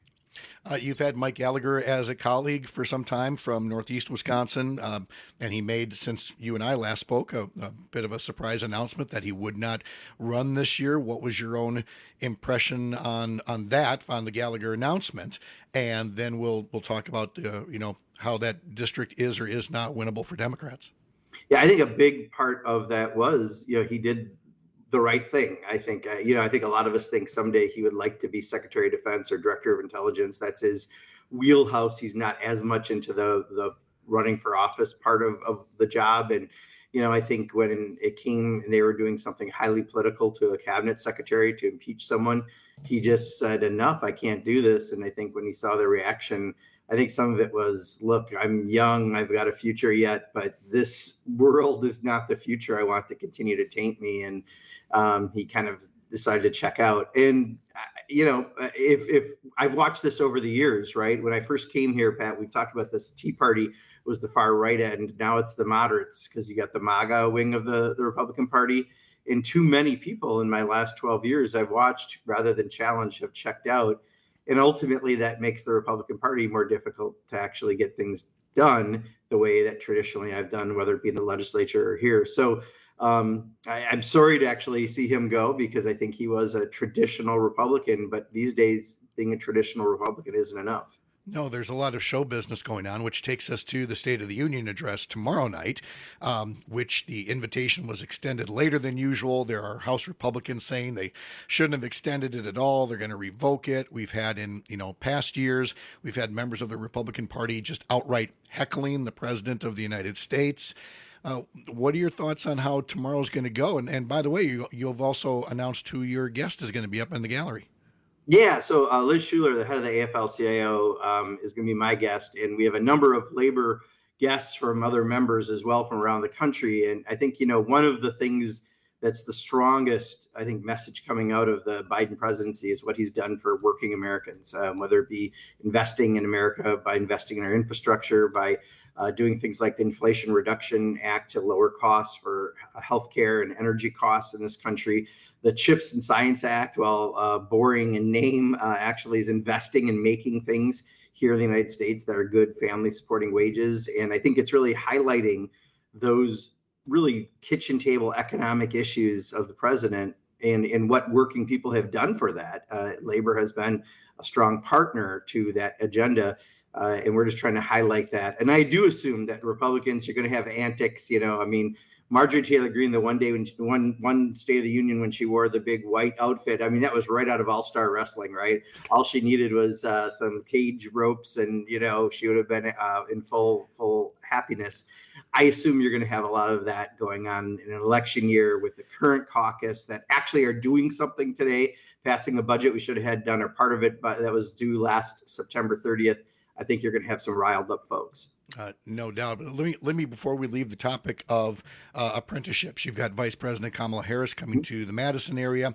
You've had Mike Gallagher as a colleague for some time from Northeast Wisconsin, and he made, since you and I last spoke, a bit of a surprise announcement that he would not run this year. What was your own impression on the Gallagher announcement? And then we'll talk about how that district is or is not winnable for Democrats. Yeah, I think a big part of that was he did the right thing. I think, I think a lot of us think someday he would like to be Secretary of Defense or Director of Intelligence. That's his wheelhouse. He's not as much into the running for office part of the job. And, I think when it came and they were doing something highly political to a cabinet secretary to impeach someone, he just said, enough, I can't do this. And I think when he saw the reaction, I think some of it was, look, I'm young, I've got a future yet, but this world is not the future I want to continue to taint me. And he kind of decided to check out. And, if I've watched this over the years, right? When I first came here, Pat, we talked about this, Tea Party was the far right end. Now it's the moderates, because you got the MAGA wing of the Republican Party. And too many people in my last 12 years I've watched, rather than challenge, have checked out. And ultimately that makes the Republican Party more difficult to actually get things done the way that traditionally I've done, whether it be in the legislature or here. So I'm sorry to actually see him go, because I think he was a traditional Republican, but these days being a traditional Republican isn't enough. No, there's a lot of show business going on, which takes us to the State of the Union address tomorrow night, which the invitation was extended later than usual. There are House Republicans saying they shouldn't have extended it at all. They're going to revoke it. We've had in past years, we've had members of the Republican Party just outright heckling the President of the United States. What are your thoughts on how tomorrow's going to go? And by the way, you've also announced who your guest is going to be up in the gallery. Yeah, so Liz Schuler, the head of the AFL-CIO, is going to be my guest, and we have a number of labor guests from other members as well from around the country. And I think, one of the things that's the strongest, I think, message coming out of the Biden presidency is what he's done for working Americans, whether it be investing in America, by investing in our infrastructure, by doing things like the Inflation Reduction Act to lower costs for healthcare and energy costs in this country. The CHIPS and Science Act, while boring in name, actually is investing in making things here in the United States that are good family supporting wages. And I think it's really highlighting those really kitchen table economic issues of the president and what working people have done for that. Labor has been a strong partner to that agenda. And we're just trying to highlight that. And I do assume that Republicans are going to have antics. Marjorie Taylor Greene, the one day when one State of the Union, when she wore the big white outfit, that was right out of All-Star Wrestling, right? All she needed was some cage ropes, and she would have been in full happiness. I assume you're going to have a lot of that going on in an election year with the current caucus that actually are doing something today, passing a budget we should have had done, or part of it, but that was due last September 30th. I think you're going to have some riled up folks. No doubt. But let me, before we leave the topic of apprenticeships, you've got Vice President Kamala Harris coming to the Madison area.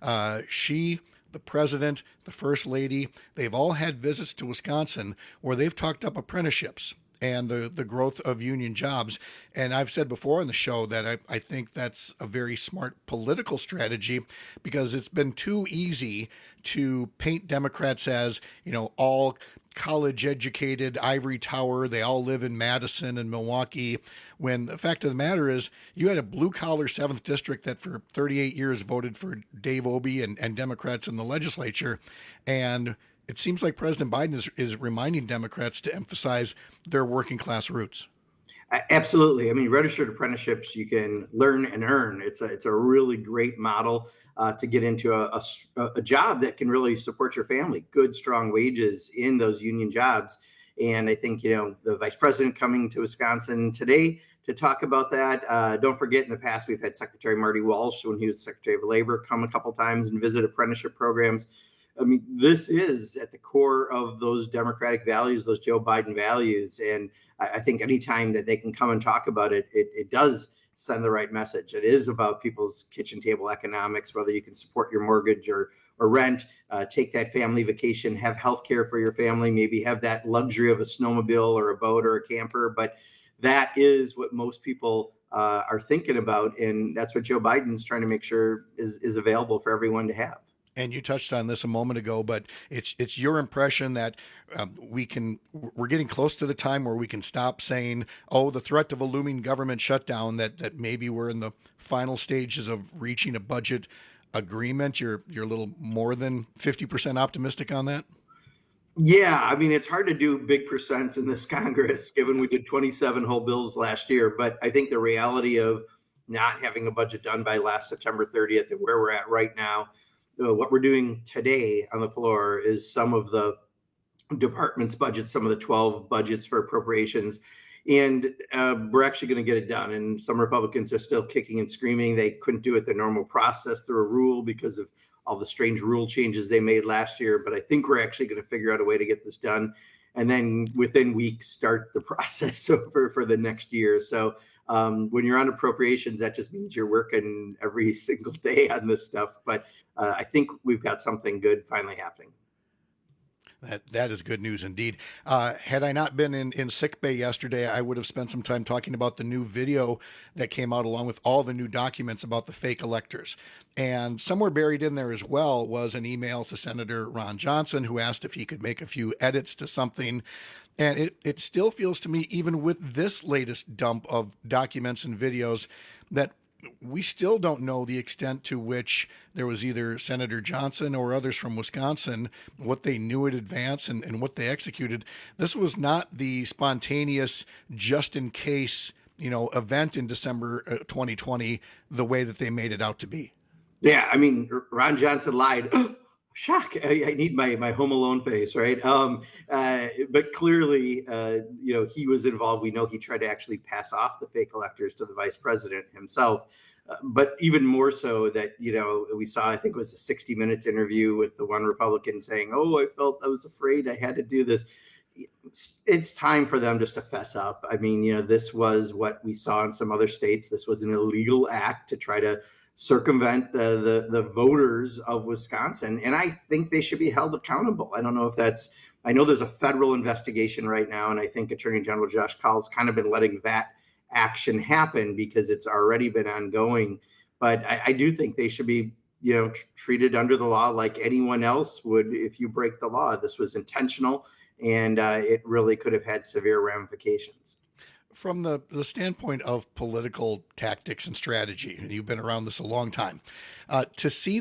She, the president, the first lady, they've all had visits to Wisconsin where they've talked up apprenticeships and the growth of union jobs. And I've said before on the show that I think that's a very smart political strategy, because it's been too easy to paint Democrats as, all college educated, ivory tower. They all live in Madison and Milwaukee, when the fact of the matter is you had a blue collar 7th district that for 38 years voted for Dave Obey and Democrats in the legislature. And it seems like President Biden is reminding Democrats to emphasize their working class roots. Absolutely. Registered apprenticeships, you can learn and earn. It's a really great model to get into a job that can really support your family, good, strong wages in those union jobs. And I think, the vice president coming to Wisconsin today to talk about that. Don't forget, in the past, we've had Secretary Marty Walsh, when he was Secretary of Labor, come a couple times and visit apprenticeship programs. This is at the core of those Democratic values, those Joe Biden values. And I think anytime that they can come and talk about it, it does send the right message. It is about people's kitchen table economics, whether you can support your mortgage or rent, take that family vacation, have health care for your family, maybe have that luxury of a snowmobile or a boat or a camper. But that is what most people are thinking about. And that's what Joe Biden's trying to make sure is available for everyone to have. And you touched on this a moment ago, but it's your impression that we're getting close to the time where we can stop saying, the threat of a looming government shutdown, that maybe we're in the final stages of reaching a budget agreement. You're a little more than 50% optimistic on that? Yeah, it's hard to do big percents in this Congress, given we did 27 whole bills last year. But I think the reality of not having a budget done by last September 30th and where we're at right now, what we're doing today on the floor is some of the department's budgets, some of the 12 budgets for appropriations. And we're actually going to get it done. And some Republicans are still kicking and screaming. They couldn't do it the normal process through a rule because of all the strange rule changes they made last year. But I think we're actually going to figure out a way to get this done. And then within weeks, start the process over for the next year. So when you're on appropriations, that just means you're working every single day on this stuff. But I think we've got something good finally happening. That is good news indeed. Had I not been in sick bay yesterday, I would have spent some time talking about the new video that came out along with all the new documents about the fake electors. And somewhere buried in there as well was an email to Senator Ron Johnson, who asked if he could make a few edits to something. And it still feels to me, even with this latest dump of documents and videos, that we still don't know the extent to which there was either Senator Johnson or others from Wisconsin, what they knew in advance and what they executed. This was not the spontaneous, just in case, event in December 2020, the way that they made it out to be. Yeah, I mean, Ron Johnson lied. Shock! I need my Home Alone face, right? But clearly, he was involved. We know he tried to actually pass off the fake electors to the vice president himself. But even more so that, we saw, I think it was a 60 Minutes interview with the one Republican saying, I was afraid I had to do this. It's time for them just to fess up. I mean, this was what we saw in some other states. This was an illegal act to try to circumvent the voters of Wisconsin. And I think they should be held accountable. I don't know if I know there's a federal investigation right now. And I think Attorney General Josh Kaul's kind of been letting that action happen because it's already been ongoing. But I do think they should be, treated under the law like anyone else would if you break the law. This was intentional and it really could have had severe ramifications. From the standpoint of political tactics and strategy, and you've been around this a long time, to see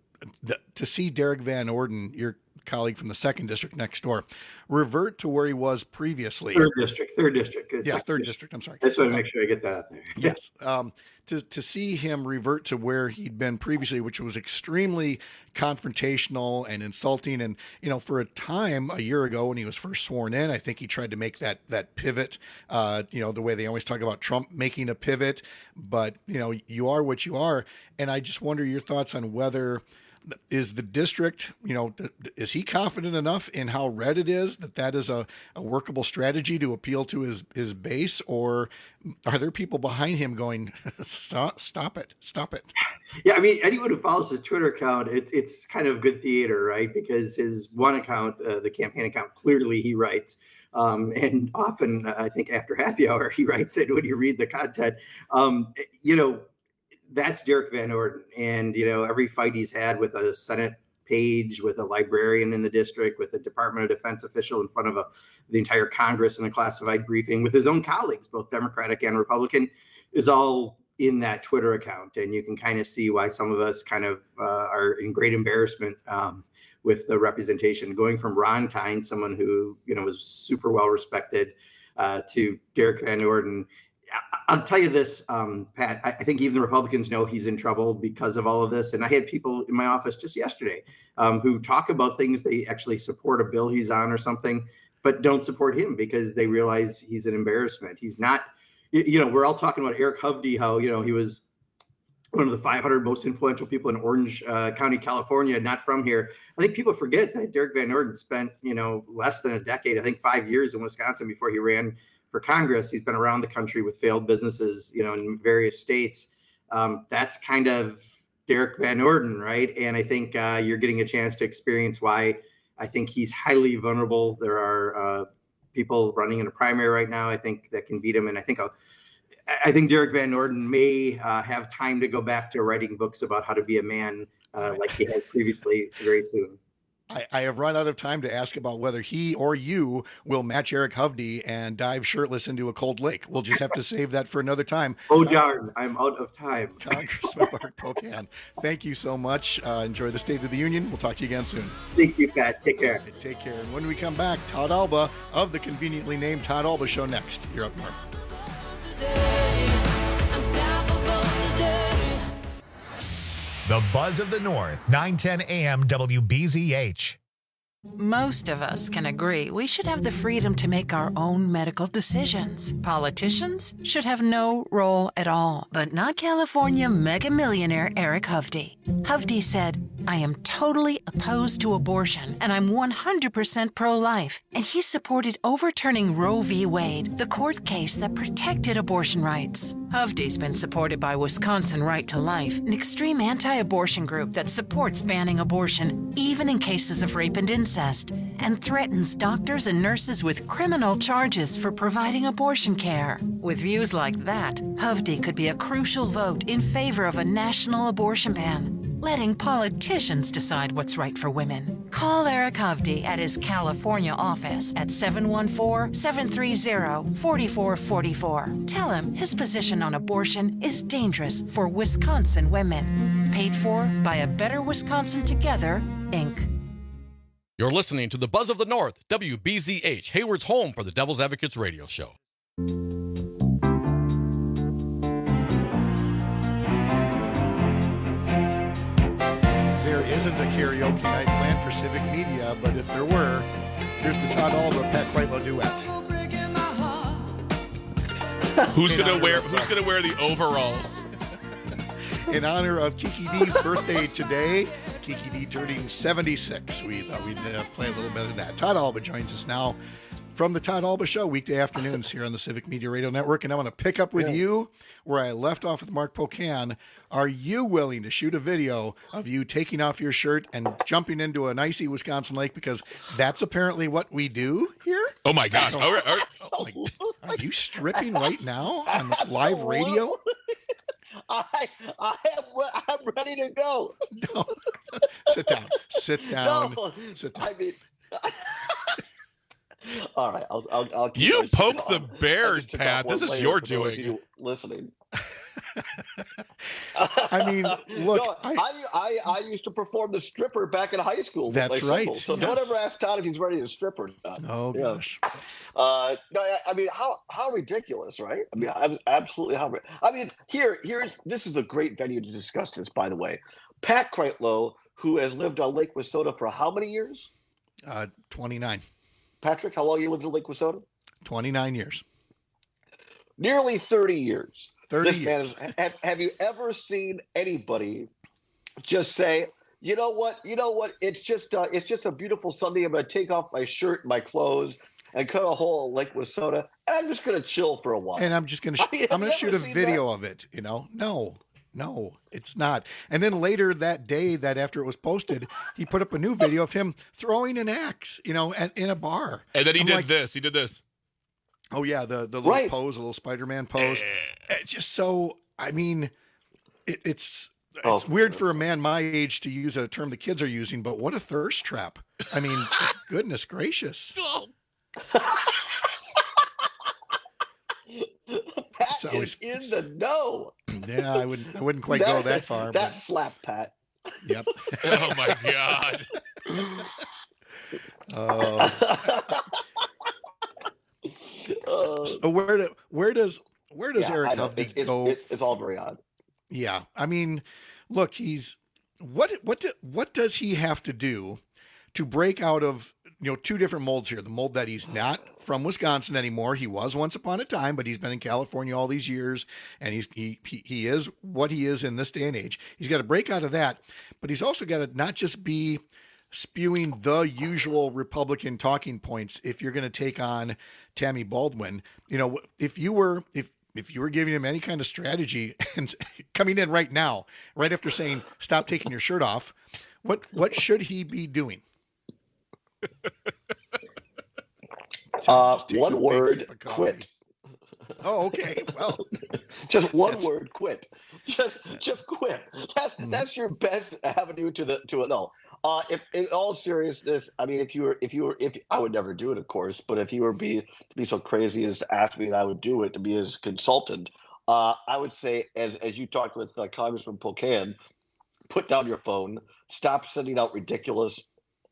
Derek Van Orden, your colleague from the 2nd District next door, revert to where he was previously. Third district. Yeah, 3rd District. I'm sorry. I just want to make sure I get that out there. Yes. To see him revert to where he'd been previously, which was extremely confrontational and insulting. And, for a time, a year ago when he was first sworn in, I think he tried to make that pivot, the way they always talk about Trump making a pivot. But, you are what you are. And I just wonder your thoughts on whether is the district, is he confident enough in how red it is that is a workable strategy to appeal to his base, or are there people behind him going, stop it? Yeah, I mean, anyone who follows his Twitter account, it's kind of good theater, right? Because his one account, the campaign account, clearly he writes. And often, I think after happy hour, he writes it when you read the content. That's Derek Van Orden. And, every fight he's had with a Senate page, with a librarian in the district, with a Department of Defense official in front of the entire Congress in a classified briefing, with his own colleagues, both Democratic and Republican, is all in that Twitter account. And you can kind of see why some of us kind of are in great embarrassment with the representation, going from Ron Kind, someone who, was super well respected, to Derek Van Orden. I'll tell you this, Pat, I think even the Republicans know he's in trouble because of all of this. And I had people in my office just yesterday who talk about things they actually support a bill he's on or something, but don't support him because they realize he's an embarrassment. He's not, we're all talking about Eric Hovde, how, he was one of the 500 most influential people in Orange County, California, not from here. I think people forget that Derek Van Orden spent, less than a decade, I think 5 years in Wisconsin before he ran for Congress. He's been around the country with failed businesses, in various states. That's kind of Derek Van Orden, right? And I think you're getting a chance to experience why I think he's highly vulnerable. There are people running in a primary right now, I think, that can beat him. And I think Derek Van Orden may have time to go back to writing books about how to be a man like he had previously very soon. I have run out of time to ask about whether he or you will match Eric Hovde and dive shirtless into a cold lake. We'll just have to save that for another time. Oh, darn. I'm out of time. Congressman Mark Pocan, thank you so much. Enjoy the State of the Union. We'll talk to you again soon. Thank you, Pat. Take care. Take care. And when we come back, Todd Alba of the conveniently named Todd Alba Show next. You're up north. The Buzz of the North, 910 AM WBZH. Most of us can agree we should have the freedom to make our own medical decisions. Politicians should have no role at all, but not California mega millionaire Eric Hovde. Hovde said, "I am totally opposed to abortion, and I'm 100% pro-life." And he supported overturning Roe v. Wade, the court case that protected abortion rights. Hovde's been supported by Wisconsin Right to Life, an extreme anti-abortion group that supports banning abortion, even in cases of rape and incest, and threatens doctors and nurses with criminal charges for providing abortion care. With views like that, Hovde could be a crucial vote in favor of a national abortion ban, letting politicians decide what's right for women. Call Eric Hovde at his California office at 714-730-4444. Tell him his position on abortion is dangerous for Wisconsin women. Paid for by A Better Wisconsin Together, Inc. You're listening to the Buzz of the North, WBZH, Hayward's home for the Devil's Advocates radio show. There isn't a karaoke night planned for Civic Media, but if there were, here's the Todd Alba Pat Kreitlow duet. Who's gonna wear the overalls? In honor of Kiki D's birthday today, Kiki D turning 76. We thought we'd play a little bit of that. Todd Alba joins us now from the Todd Alba Show, weekday afternoons here on the Civic Media Radio Network. And I want to pick up with you where I left off with Mark Pocan. Are you willing to shoot a video of you taking off your shirt and jumping into an icy Wisconsin lake? Because that's apparently what we do here. Oh, my gosh. Are you stripping right now on live radio? I'm ready to go. No. Sit down. Sit down. No, Sit down. I mean, all right. I'll keep You my poke shit the on. bear, I just took Pat. off This one is layer your for those of doing. you listening. I mean, look, No, I used to perform the stripper back in high school. with That's my right, singles, So don't yes. ever ask Todd if he's ready to strip or not. Oh, gosh. No, I mean, how ridiculous, right? I mean, absolutely how. I mean, this is a great venue to discuss this. By the way, Pat Kreitlow, who has lived on Lake Wissota for how many years? 29. Patrick, how long you lived in Lake Wissota? 29 years. Nearly 30 years. 30 this man is. Have you ever seen anybody just say, you know what? It's just a beautiful Sunday. I'm going to take off my shirt, and my clothes, and cut a hole in Lake Wissota, and I'm just going to chill for a while. And I'm just going to I'm going to shoot a video of it, you know? No, it's not. And then later that day, that after it was posted, he put up a new video of him throwing an axe, in a bar. And then he I'm did like, this. He did this. Oh yeah, the little Right. pose, a little Spider-Man pose. It's just so. I mean, it's weird for a man my age to use a term the kids are using, but what a thirst trap! I mean, goodness gracious. Pat It's always- is in the know. Yeah, I wouldn't quite go that far. That but- slap, Pat. Yep. Oh my God. So where does Yeah, Eric I know. Hovde go? It's all very odd. Yeah, I mean, look, he's what does he have to do to break out of two different molds here? The mold that he's not from Wisconsin anymore. He was once upon a time, but he's been in California all these years, and he is what he is in this day and age. He's got to break out of that, but he's also got to not just be spewing the usual Republican talking points. If you're going to take on Tammy Baldwin, if you were giving him any kind of strategy and coming in right now, right after saying, stop taking your shirt off, what should he be doing? One word, quit. Oh, okay. Well, just one word, quit. Just quit. That's your best avenue to it. No. If in all seriousness, I mean, if I would never do it, of course, but if you were to be so crazy as to ask me and I would do it, to be his consultant, I would say, as you talked with Congressman Pocan, put down your phone, stop sending out ridiculous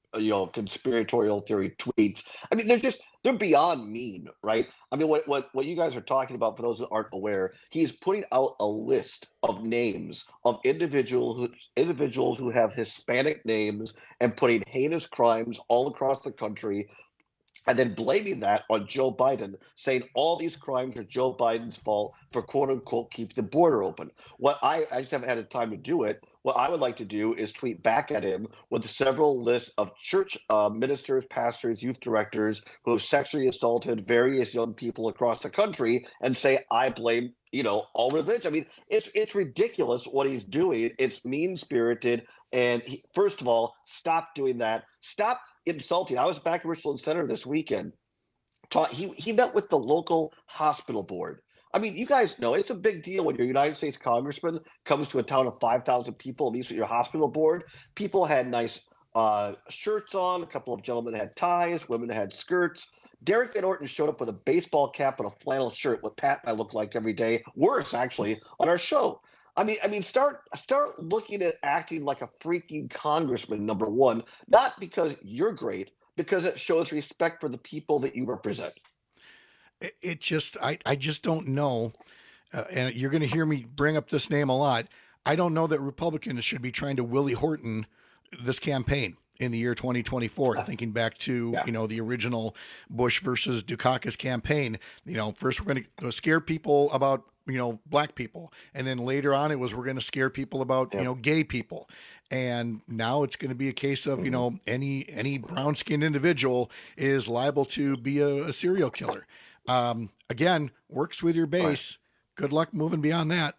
conspiratorial theory tweets. I mean, they're beyond mean, right? I mean, what you guys are talking about, for those that aren't aware, he's putting out a list of names of individuals who have Hispanic names and putting heinous crimes all across the country, and then blaming that on Joe Biden, saying all these crimes are Joe Biden's fault for quote unquote keep the border open. I just haven't had time to do it. What I would like to do is tweet back at him with several lists of church ministers, pastors, youth directors who have sexually assaulted various young people across the country, and say, I blame, all religion. I mean, it's ridiculous what he's doing. It's mean-spirited. And first of all, stop doing that. Stop insulting. I was back in Richland Center this weekend. He met with the local hospital board. I mean, you guys know it's a big deal when your United States congressman comes to a town of 5,000 people and meets with your hospital board. People had nice shirts on. A couple of gentlemen had ties. Women had skirts. Derek Van Orton showed up with a baseball cap and a flannel shirt, what Pat and I look like every day. Worse, actually, on our show. I mean, start looking at acting like a freaking congressman, number one, not because you're great, because it shows respect for the people that you represent. It just, I just don't know, and you're going to hear me bring up this name a lot. I don't know that Republicans should be trying to Willie Horton this campaign in the year 2024, thinking back to, the original Bush versus Dukakis campaign. First we're going to scare people about, black people. And then later on, we're going to scare people about, gay people. And now it's going to be a case of, any brown-skinned individual is liable to be a serial killer. Again, works with your base. Right. Good luck moving beyond that.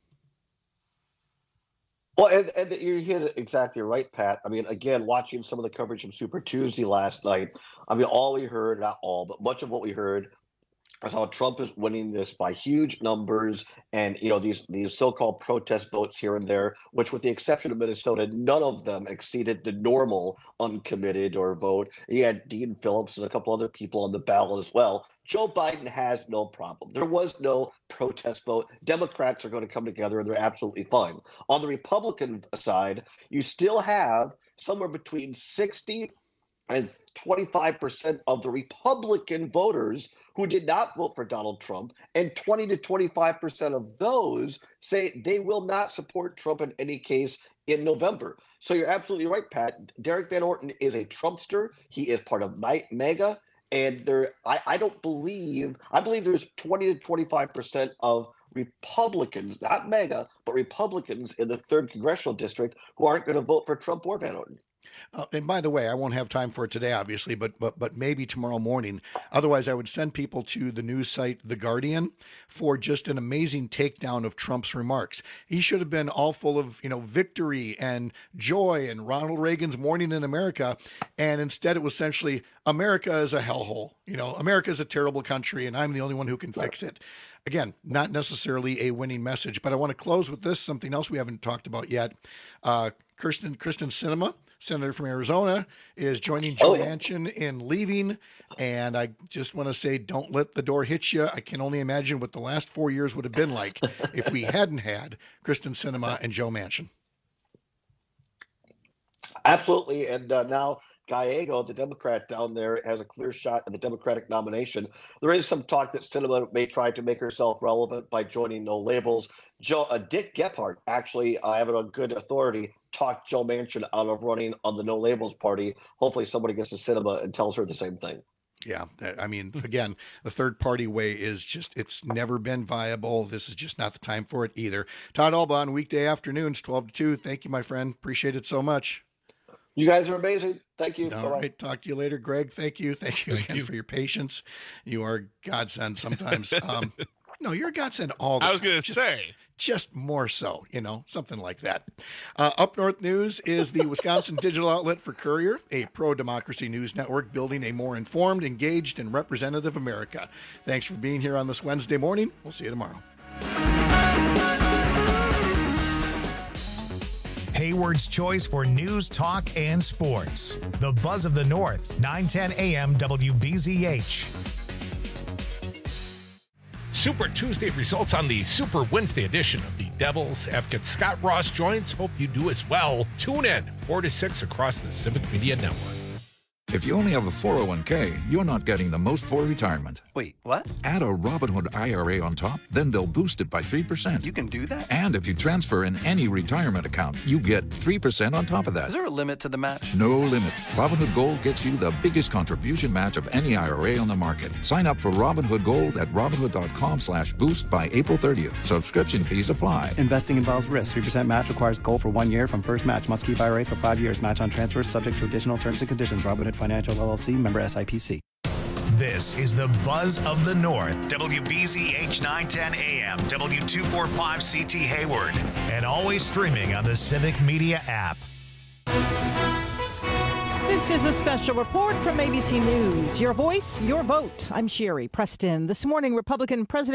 Well, and you hit it exactly right, Pat. I mean, again, watching some of the coverage of Super Tuesday last night, I mean, all we heard, not all, but much of what we heard was how Trump is winning this by huge numbers, and these so-called protest votes here and there, which, with the exception of Minnesota, none of them exceeded the normal uncommitted or vote. You had Dean Phillips and a couple other people on the ballot as well. Joe Biden has no problem. There was no protest vote. Democrats are going to come together, and they're absolutely fine. On the Republican side, you still have somewhere between 60 and 25% of the Republican voters who did not vote for Donald Trump, and 20 to 25% of those say they will not support Trump in any case in November. So you're absolutely right, Pat. Derek Van Orton is a Trumpster. He is part of MAGA. And I believe there's 20 to 25% of Republicans, not MAGA, but Republicans in the 3rd Congressional District who aren't going to vote for Trump or Van Orton. And by the way, I won't have time for it today, obviously, but maybe tomorrow morning. Otherwise, I would send people to the news site The Guardian for just an amazing takedown of Trump's remarks. He should have been all full of, victory and joy and Ronald Reagan's Morning in America. And instead, it was essentially, America is a hellhole. America is a terrible country, and I'm the only one who can fix it. Again, not necessarily a winning message, but I want to close with this, something else we haven't talked about yet. Kyrsten Sinema, Senator from Arizona, is joining Joe Manchin in leaving. And I just want to say, don't let the door hit you. I can only imagine what the last 4 years would have been like if we hadn't had Kyrsten Sinema and Joe Manchin. Absolutely. And now Gallego, the Democrat down there, has a clear shot at the Democratic nomination. There is some talk that Sinema may try to make herself relevant by joining No Labels. Dick Gephardt, actually, I have it on good authority, talked Joe Manchin out of running on the No Labels party. Hopefully somebody gets to Sinema and tells her the same thing. Yeah. I mean, again, the third party way is just, it's never been viable. This is just not the time for it either. Todd Alba, weekday afternoons, 12 to 2. Thank you, my friend. Appreciate it so much. You guys are amazing. Thank you. All right. Talk to you later, Greg. Thank you. Thank you again for your patience. You are a godsend sometimes. No, you're a godsend all the time. I was going to say. Just more so, something like that. Up North News is the Wisconsin digital outlet for Courier, a pro-democracy news network building a more informed, engaged, and representative America. Thanks for being here on this Wednesday morning. We'll see you tomorrow. Hayward's choice for news, talk, and sports. The Buzz of the North, 910 AM WBZH. Super Tuesday results on the Super Wednesday edition of the Devil's Advocate. Scott Ross joins. Hope you do as well. Tune in 4 to 6 across the Civic Media Network. If you only have a 401k, you're not getting the most for retirement. Wait, what? Add a Robinhood IRA on top, then they'll boost it by 3%. You can do that? And if you transfer in any retirement account, you get 3% on top of that. Is there a limit to the match? No limit. Robinhood Gold gets you the biggest contribution match of any IRA on the market. Sign up for Robinhood Gold at Robinhood.com/boost by April 30th. Subscription fees apply. Investing involves risk. 3% match requires gold for 1 year from first match. Must keep IRA for 5 years. Match on transfers subject to additional terms and conditions. Robinhood Financial LLC, member SIPC. This is the Buzz of the North. WBZH 910 AM, W245CT Hayward, and always streaming on the Civic Media app. This is a special report from ABC News. Your voice, your vote. I'm Sherry Preston. This morning, Republican President